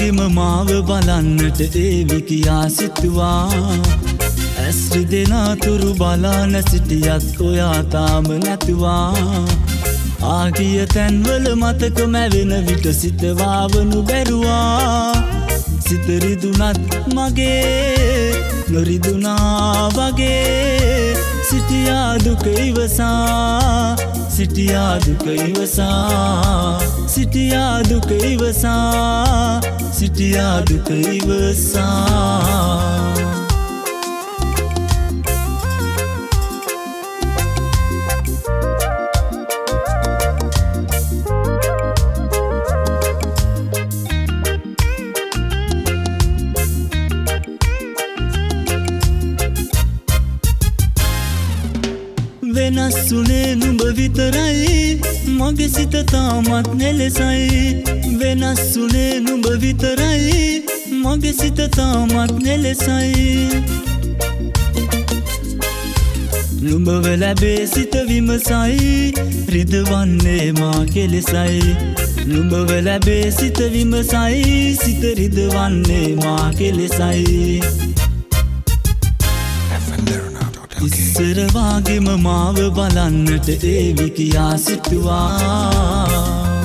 වාගෙම මාව බලන්නට ඒවි කියා සිතුවා ඇස් රිදෙනතුරු බලාන සිටියත් ඔයා තාම නැතුවා ආගිය තැන්වල මතක මැවෙන විට සිත වාවනු බැරුවා සිත රිදුනත් මගේ නොරිදුනා වගේ සිටියා දුක ඉවසා සිටියා දුක ඉවසා සිටියා දුක ඉවසා සිටියා දුක ඉවසා වෙනස් වුණේ නුඹ විතරයි මගේ සිත තාමත් නෙලෙසයි වෙනස් වුණේ නුඹ විතරයි මගේ සිත තාමත් නෙලෙසයි නුඹව ලැබේ සිත විමසයි රිදවන්නේ මා කෙලෙසයි නුඹව ලැබේ සිත විමසයි සිත රිදවන්නේ මා කෙලෙසයි ඉස්සර වාගෙම මාව බලන්නට ඒවි කියා සිතුවා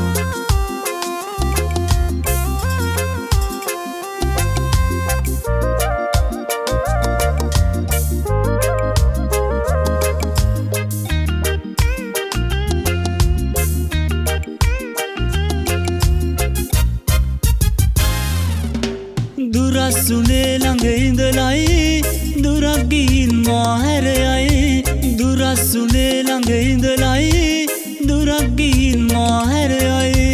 දුරස්ුනේ ළඟ ඉඳලයි දුරක් ගිහින් මා හැරයයි දුරස්ුනේ ළඟ ඉඳලයි දුරක් ගිහින් මා හැරයයි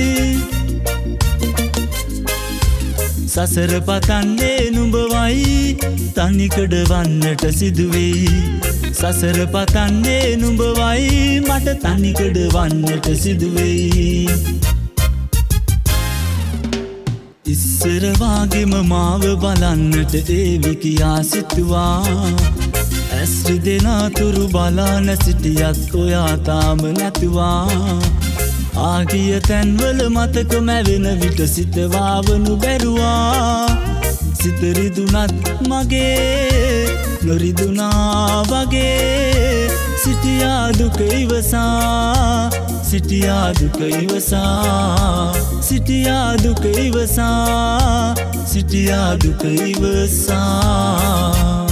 සසර පතන්නේ නුඹවයි තනිකඩ වන්නට සිදුවෙයි සසර පතන්නේ නුඹවයි මට තනිකඩ වන්නට සිදුවෙයි ඉස්සර වාගෙම මාව බලන්නට ඒවි කියා සිතුවා ඇස් රිදෙනතුරු බලාන සිටියත් ඔයා තාම නැතුවා ආගිය තැන්වල මතක මැවෙන විට සිත වාවනු බැරුවා සිත රිදුනත් මගේ නොරිදුනා වගේ සිටියා දුක ඉවසා සිටියා දුක ඉවසා සිටියා දුක ඉවසා සිටියා දුක ඉවසා